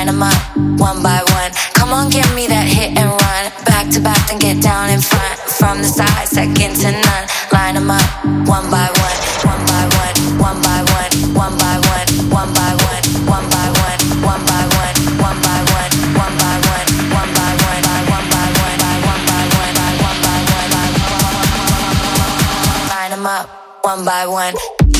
line them up, one by one. Come on, give me that hit and run. Back to back, then get down in front. From the side, second to none. Line them up, one by one, one by one, one by one, one by one, one by one, one by one, one by one, one by one, one by one, one by one, one by one, one by one, one by one. Line them up, one by one.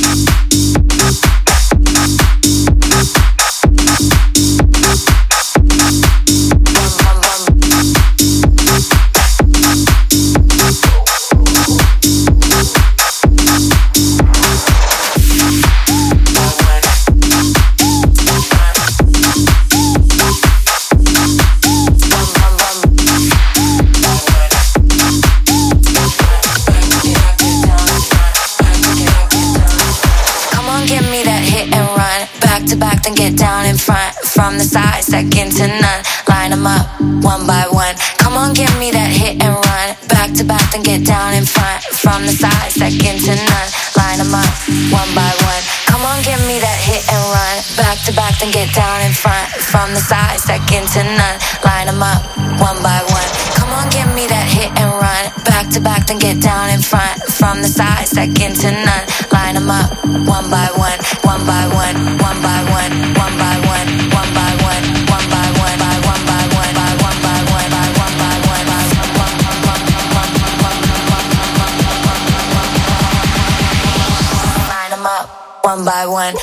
Then get down in front. From the side, second to none. Line them up, one by one. Come on, give me that hit and run. Back to back, then get down in front. From the side, second to none. Line them up, one by one. Come on, give me that hit and run. Back to back, then get down in front. From the side, second to none. Line them up, one by one. Come on, give me that hit and run. Back to back, then get down in front. From the side, second to none. Line them up, one by one, one by one, one by one, one by one, one by one, one by one, by one by one, by one by one, by one by one, by one. Line them up, one by one.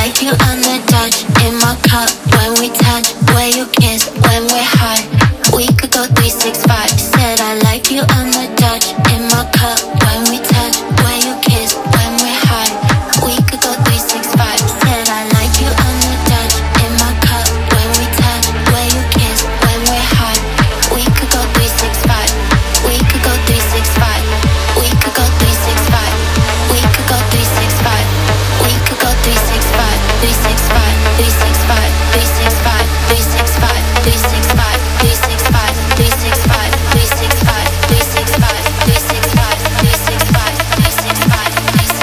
like you on the Dutch in my cup when we touch, where you kiss when we're high. We could go 365. Said I like you on the Dutch in my cup when we touch, where you kiss when we're high. We could go 365. Said I like you on the Dutch in my cup when we touch, where you kiss when we're high. We could go 365. We could go 365. We could go 365. We could go 365. We could go 365. 365. 365. 365. 365. 365. 365. 365. 365. 365. 365. 365. 365.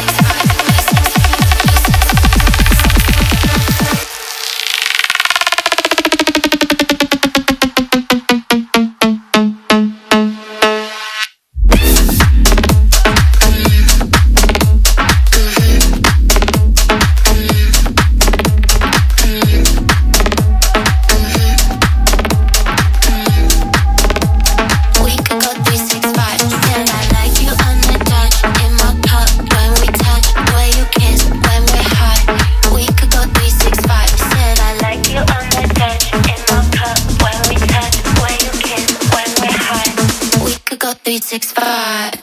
365.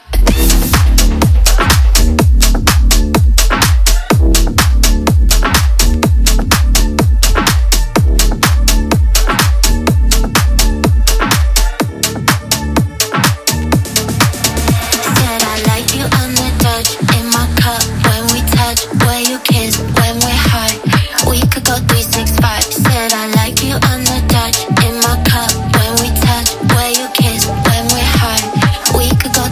We could go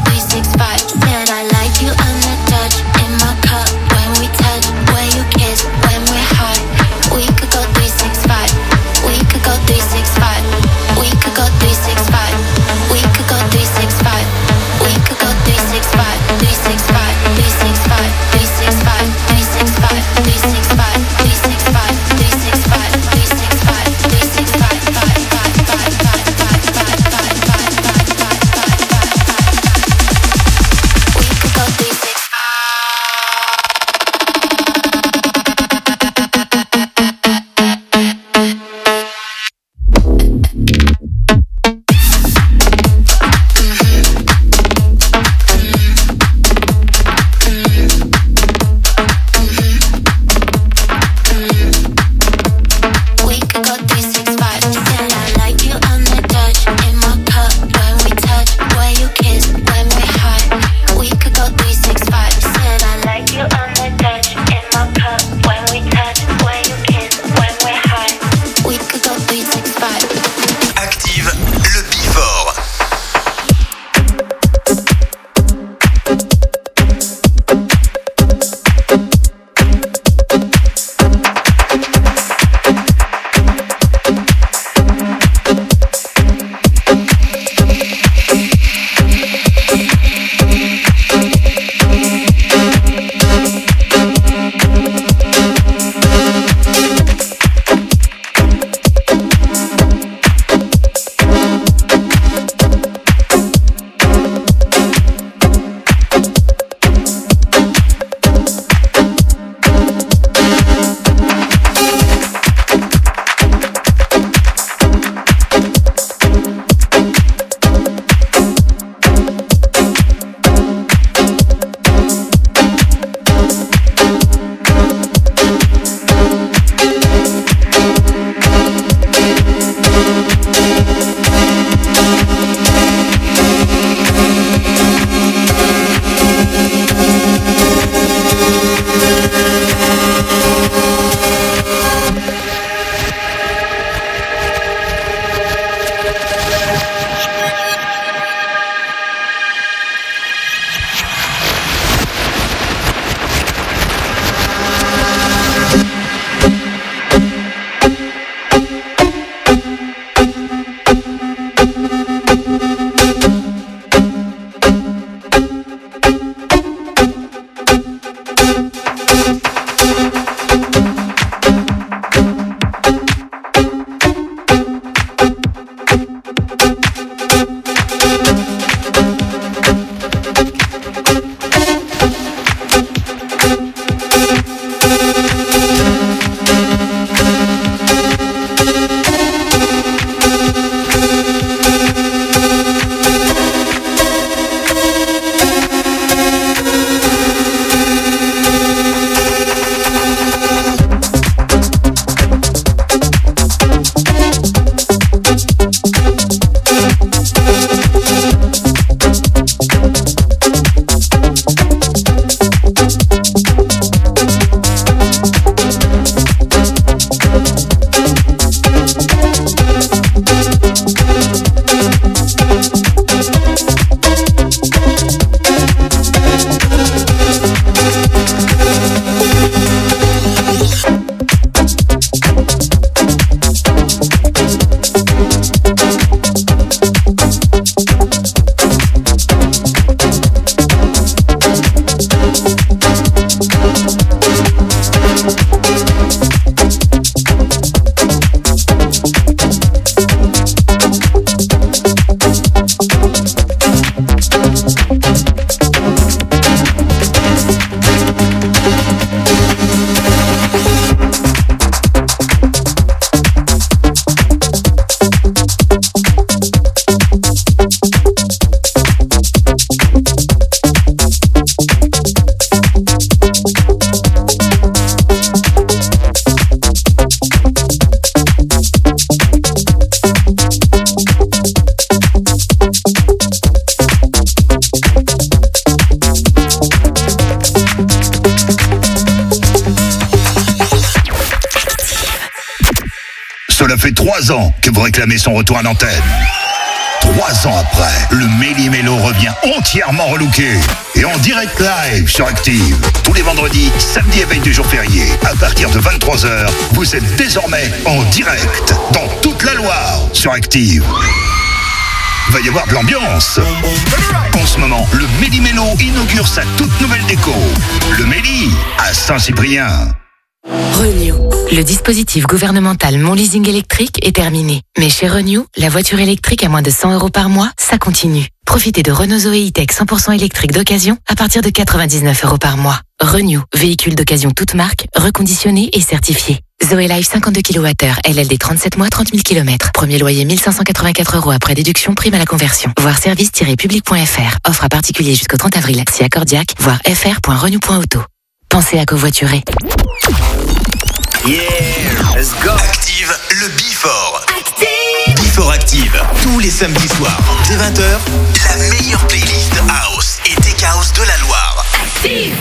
Cela fait 3 ans que vous réclamez son retour à l'antenne. 3 ans après, le Méli-Mélo revient entièrement relooké et en direct live sur Active. Tous les vendredis, samedis et veille du jour férié, à partir de 23h, vous êtes désormais en direct dans toute la Loire sur Active. Va y avoir de l'ambiance. En ce moment, le Méli-Mélo inaugure sa toute nouvelle déco. Le Méli à Saint-Cyprien. Renew. Le dispositif gouvernemental Mon Leasing électrique est terminé. Mais chez Renew, la voiture électrique à moins de 100 € par mois, ça continue. Profitez de Renault Zoé E-Tech 100% électrique d'occasion à partir de 99 € par mois. Renew, véhicule d'occasion toute marque, reconditionné et certifié. Zoé Life 52 kWh, LLD 37 mois, 30 000 km. Premier loyer 1584 € après déduction, prime à la conversion. Voir service-public.fr. Offre à particulier jusqu'au 30 avril. Si accordiaque, voir fr.renew.auto. Pensez à covoiturer. Yeah, let's go. Active le Before. Active. Before Active. Tous les samedis soirs, dès 20h, la meilleure playlist house et tech house de la Loire. Active.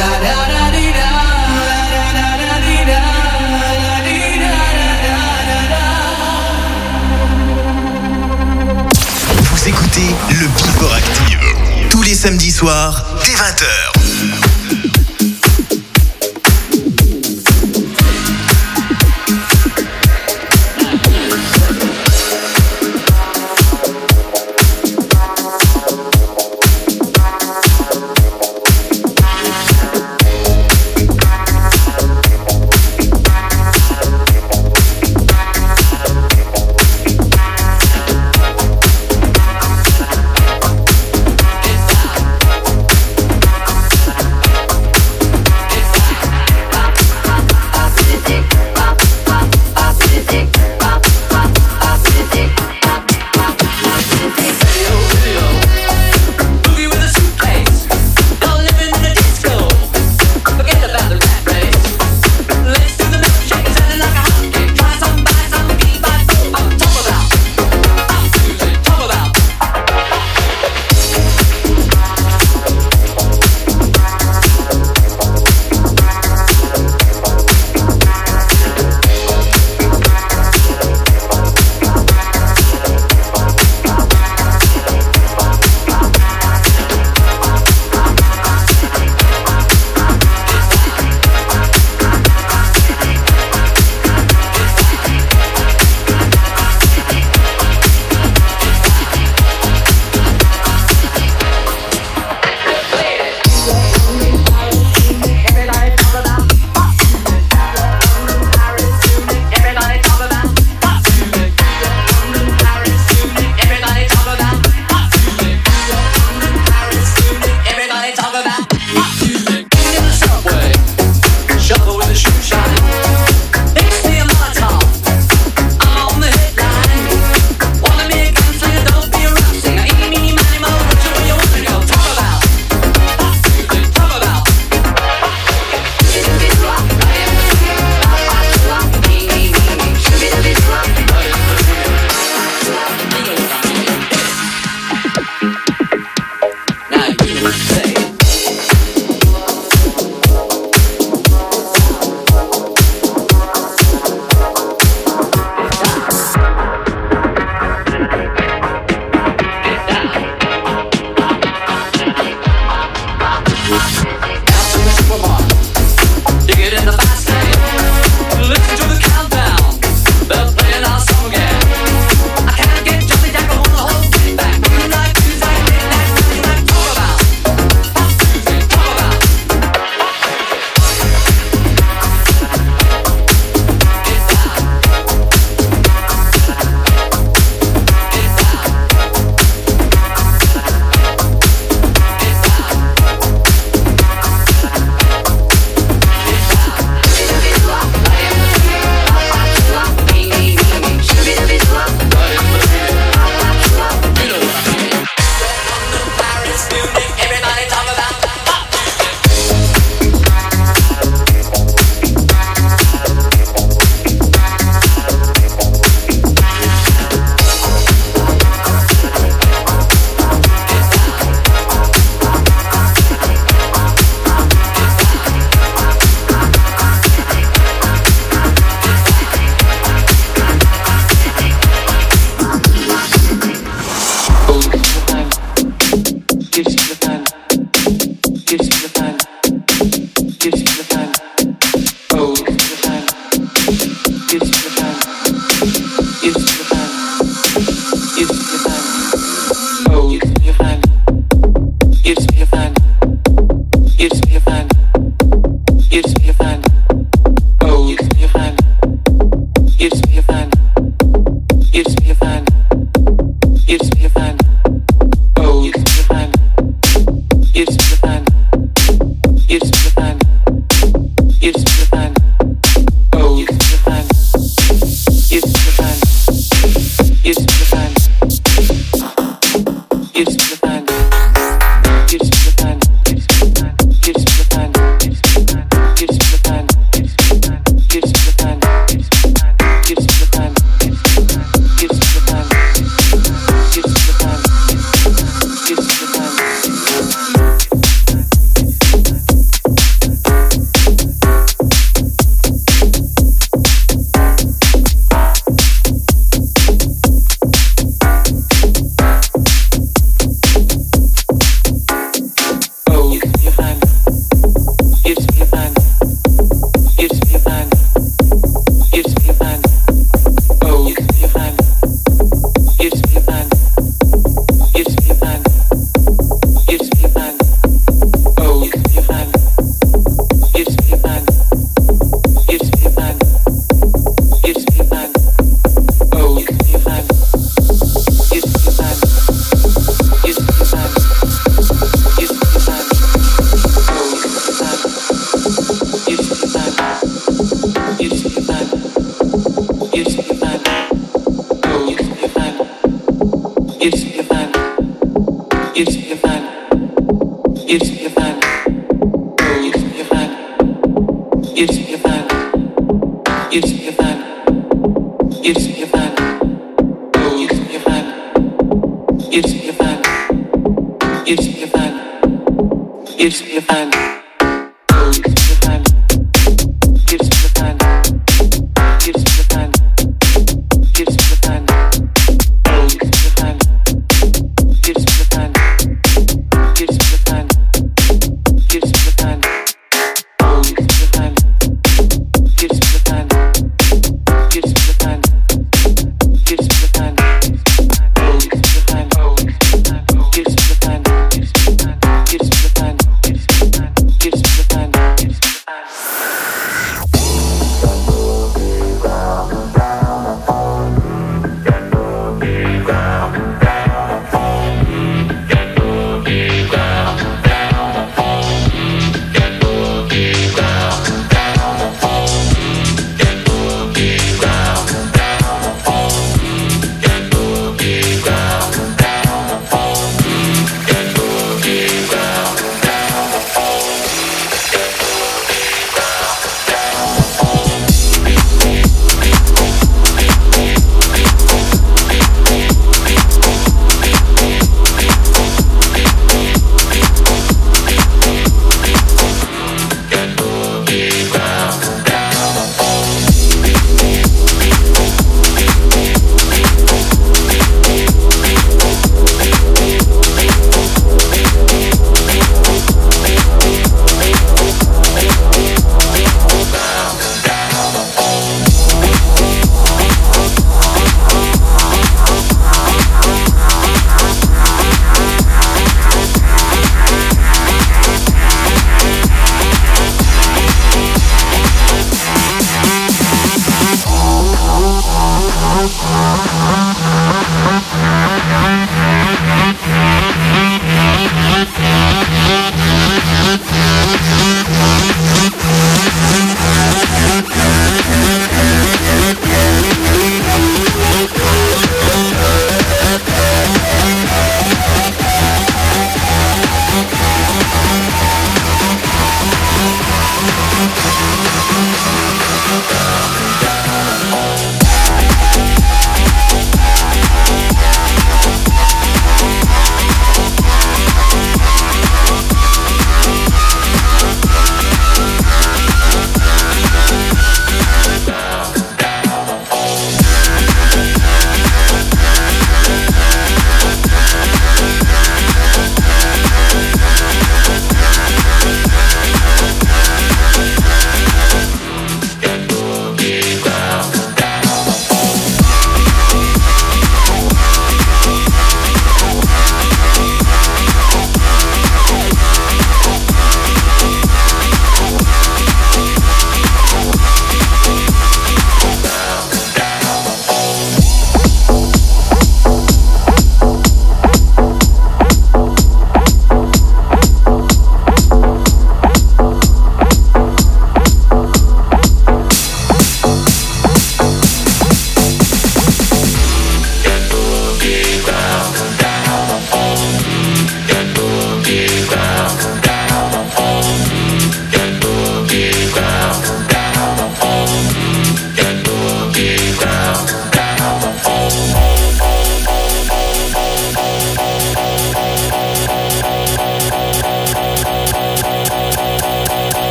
Vous écoutez le Before Active tous les samedis soirs dès 20h.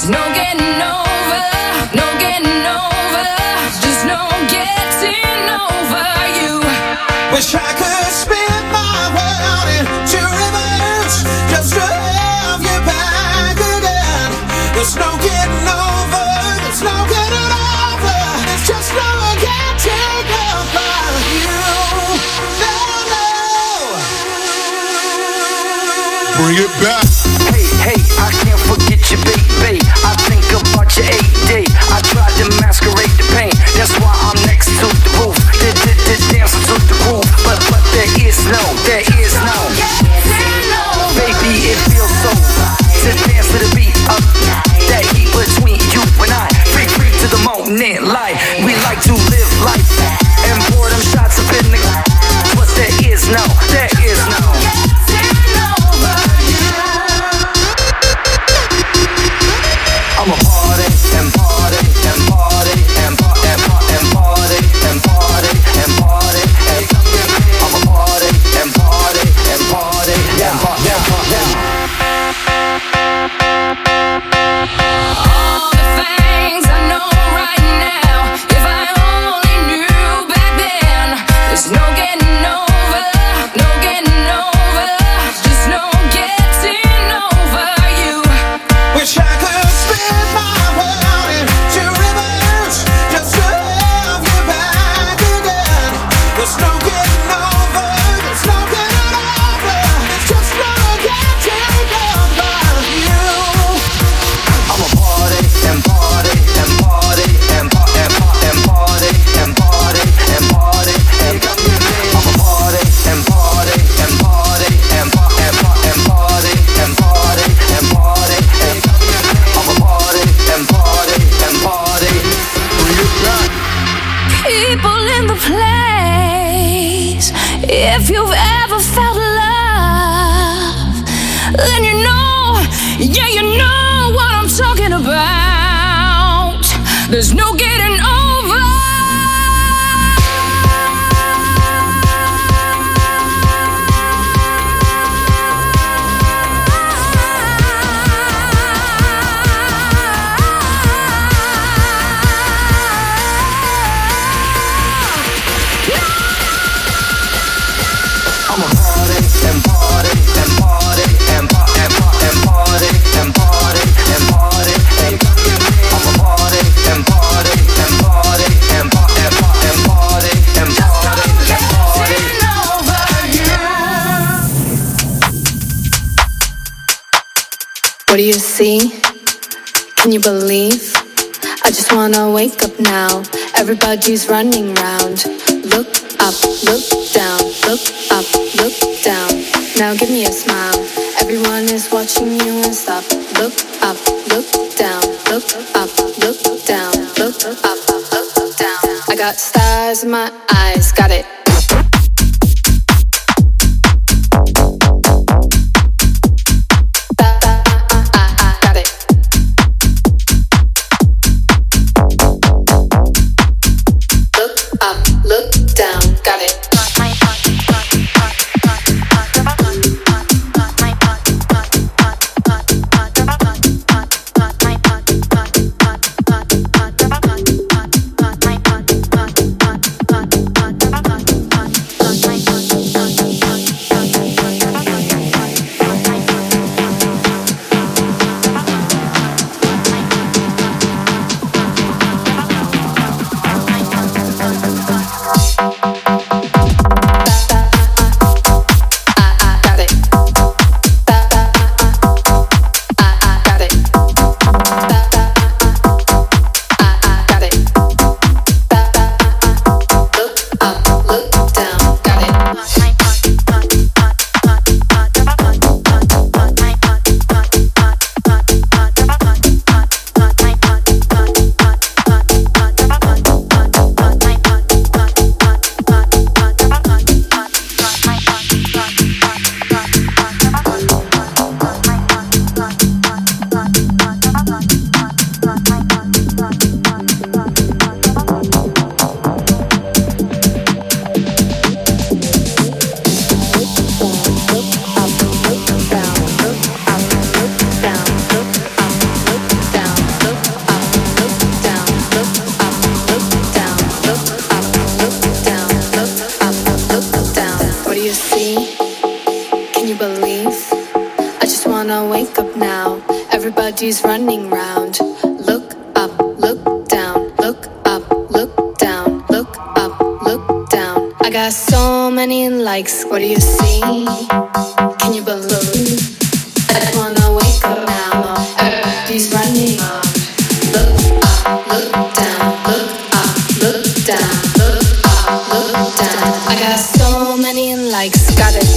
There's no getting over, no getting over, just no getting over you. Wish I could spin my world into reverse, just to have you back again. There's no getting over, there's no getting over, there's just no getting over you. No, no. Bring it back. Hey, I can't forget you, baby. I think about your AD. I tried to masquerade the pain. That's why I'm next to the roof. Dancing to the groove. But there is no. Baby, it feels so to dance to the beat of that heat between you and I. Free to the moment, light. We like to live life and pour them shots up in the. But there is no. I'm a party and party and party and party and party and party and party and party and I'm a party and party and party and party and party. All the things I know right now, if I only knew back then. There's no getting over, no getting over, just no getting over you. Wish I could spin my world into reverse, just to have you back again. There's no getting over, there's no getting over, there's just no getting over you. I'm a party and party and party and party and party and party and party and party and I'm a party and party and party and party and party and party and party and party and I'm a party and party and party. Bring it back. People in the place, if you've ever felt love, then you know, yeah, you know what I'm talking about. There's no getting over. I'm a party and party and party and party and party and party and party and I'm a party and party and party and party and party and party and party. What do you see? Can you believe? I just wanna wake up now. Everybody's running round. Look up, look down, look up, look down. Now give me a smile. Everyone is watching you and stop. Look up, look down, look up, look down, look up, look down. I got stars in my eyes, got it. believe? I just wanna wake up now. Everybody's running round. Look up, look down. Look up, look down. Look up, look down. I got so many likes. What do you see? Can you believe? I just wanna wake up now. Everybody's running round. Look up, look down. Look up, look down. Look up, look down. I got so many likes. Got it.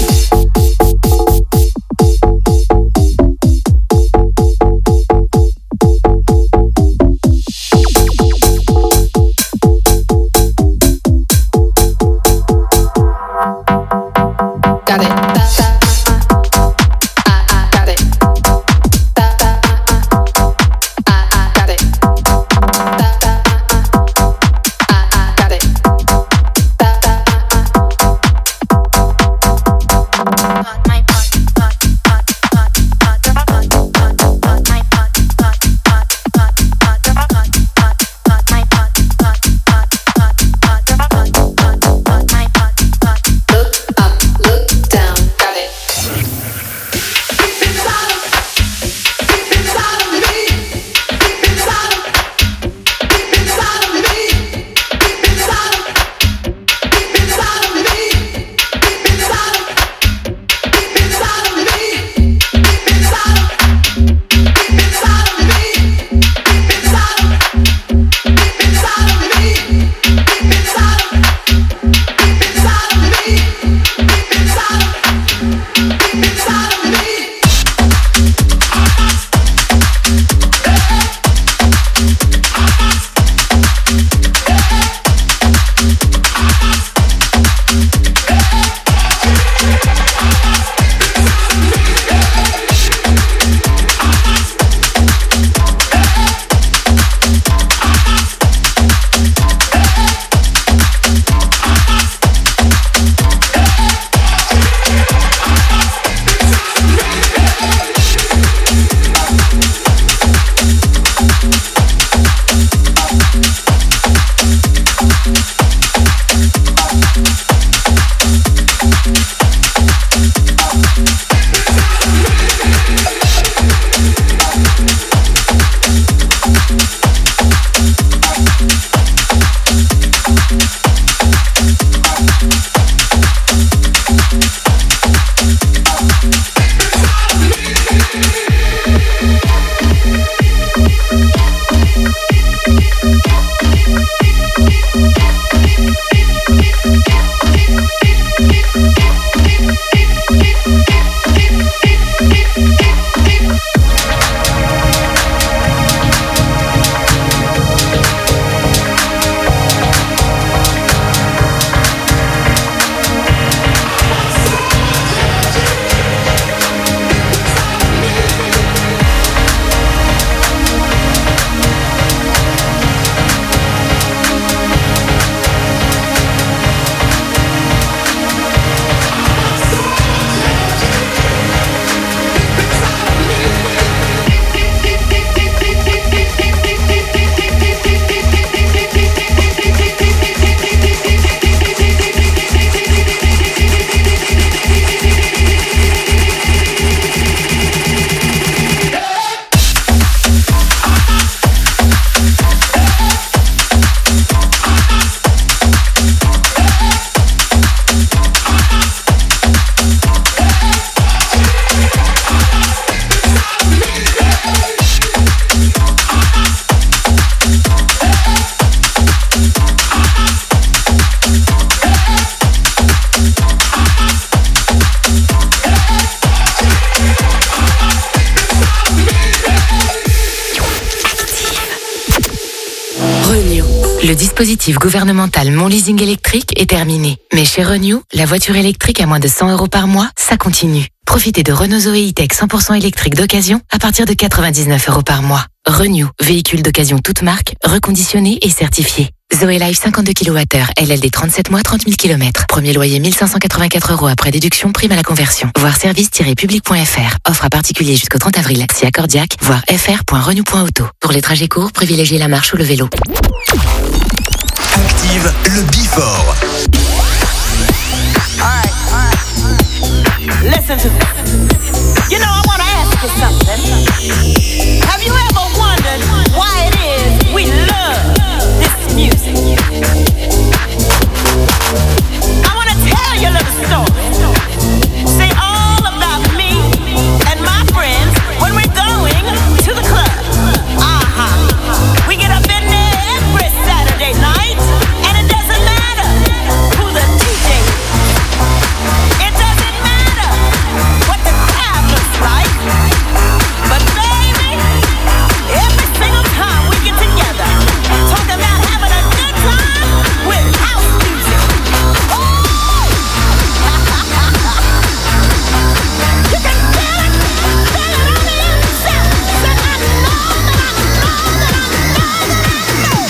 Le dispositif gouvernemental Mon Leasing électrique est terminé. Mais chez Renew, la voiture électrique à moins de 100 € par mois, ça continue. Profitez de Renault Zoe E-Tech 100% électrique d'occasion à partir de 99 € par mois. Renew, véhicule d'occasion toute marque, reconditionné et certifié. Zoe Life 52 kWh, LLD 37 mois, 30 000 km. Premier loyer 1584 € après déduction, prime à la conversion. Voir service-public.fr. Offre à particulier jusqu'au 30 avril. Si accordiaque, voir fr.renew.auto. Pour les trajets courts, privilégiez la marche ou le vélo. Active le Before. Listen to this. You know, I want to ask you something. Have you ever wondered why it is we love this music? I want to tell you a little story. Say all about me and my friends when we're going to the club. We get up in there every Saturday night, and it doesn't matter who the DJ is. It doesn't matter what the crowd looks like. But baby, every single time we get together, talking about having a good time with house music. You can feel it on the inside. Said I know that I know that I know that I know.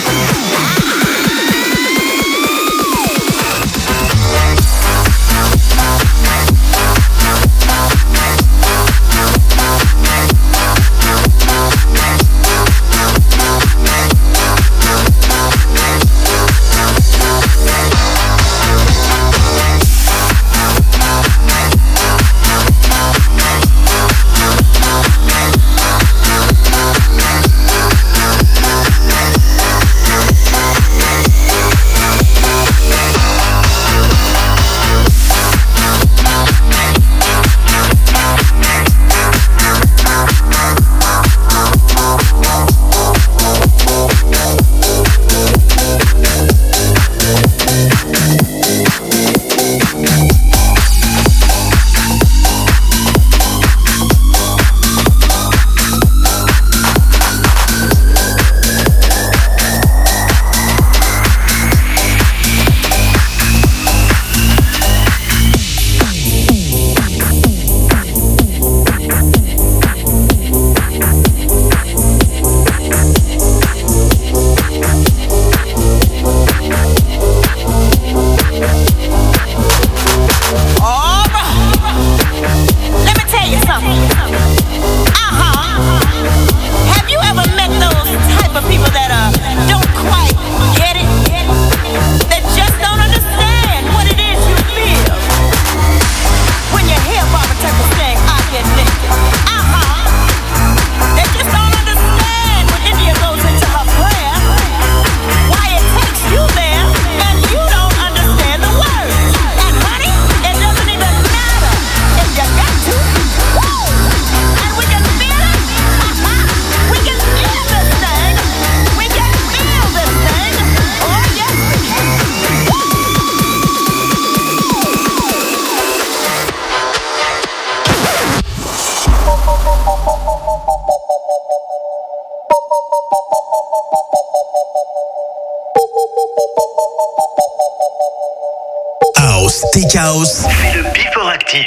House, c'est le Before Active.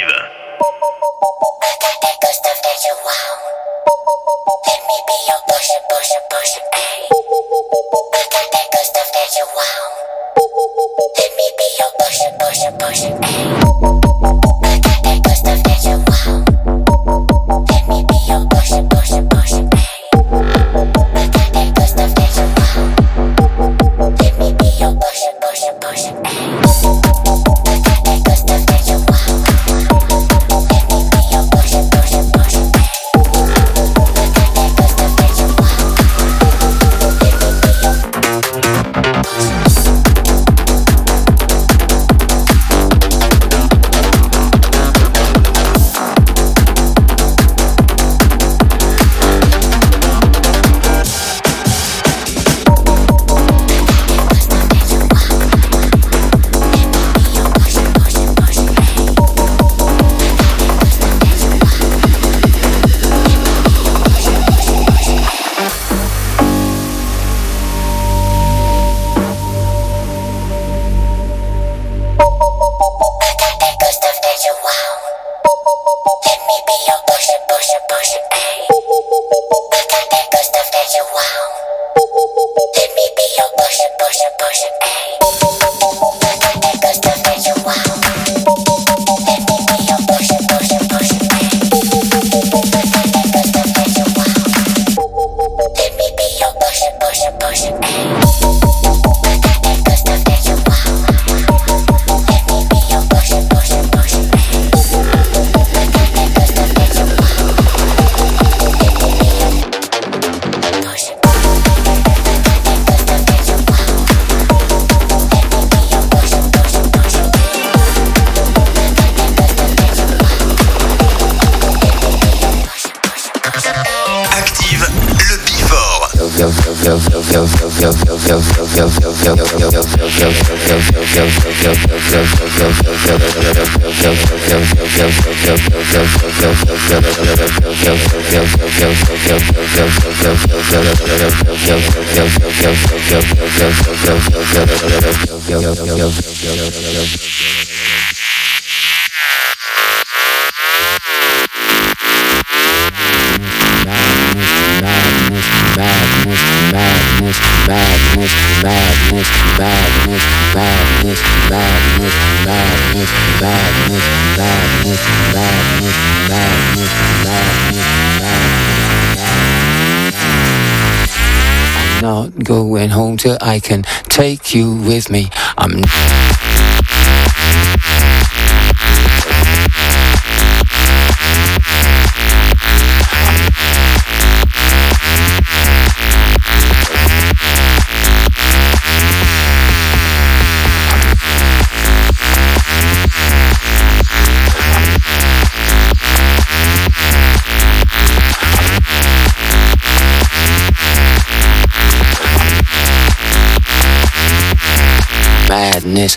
Not going home till I can take you with me. I'm madness.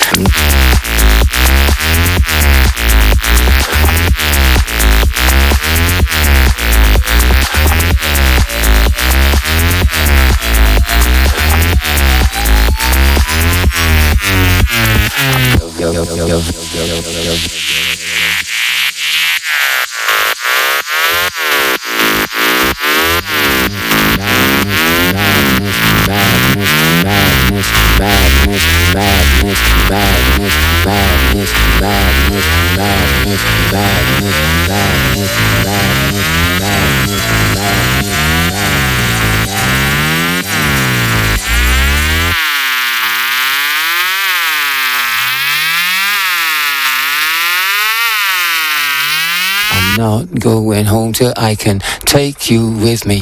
I'm not going home till I can take you with me.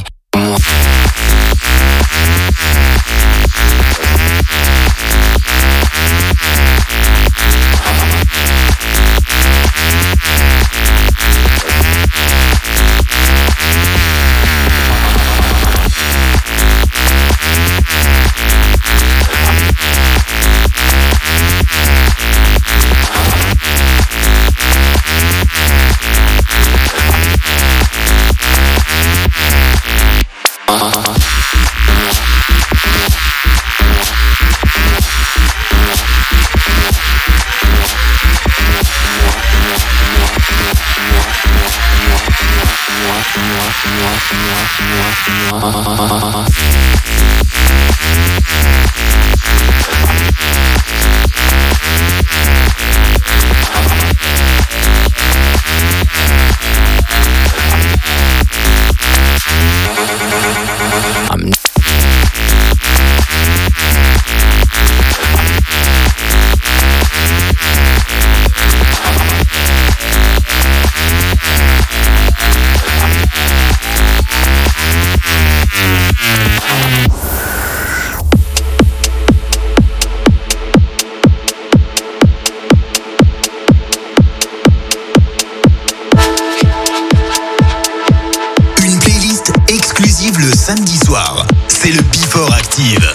Samedi soir, c'est le Before Active.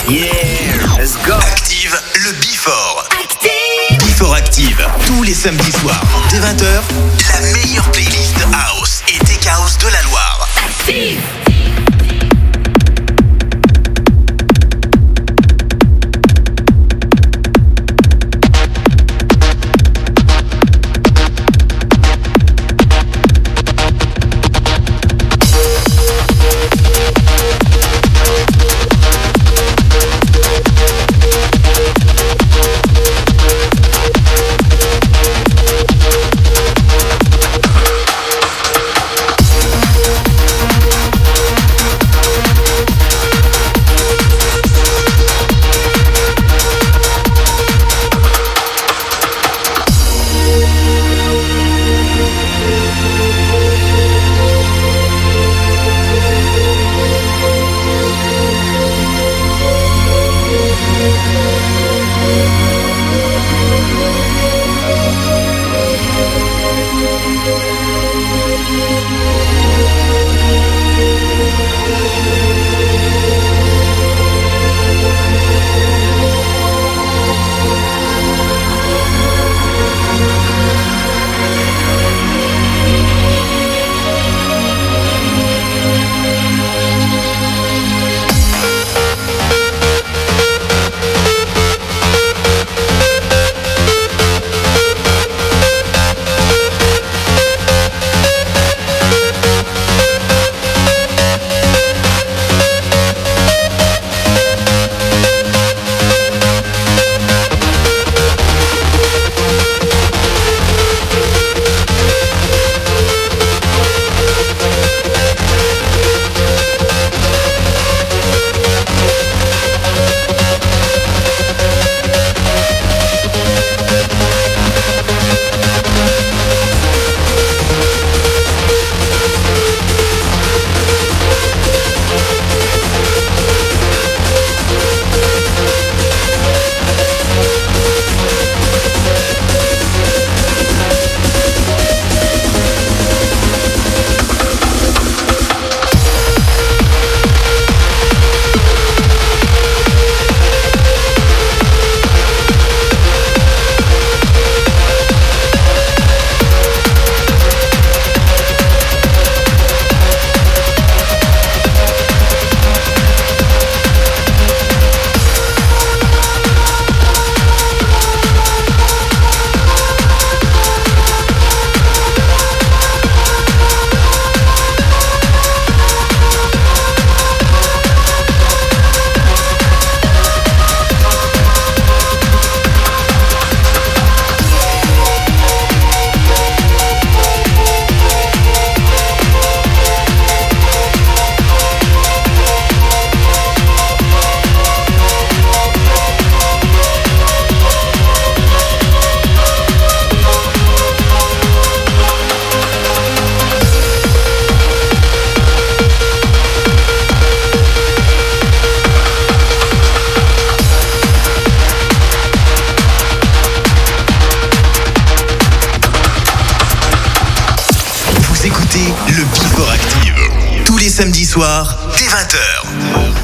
Yeah, let's go. Active le Before. Active. Before Active, tous les samedis soirs, dès 20h, la meilleure playlist house et tech house de la Loire. Active. Le Before Active, tous les samedis soirs, dès 20h.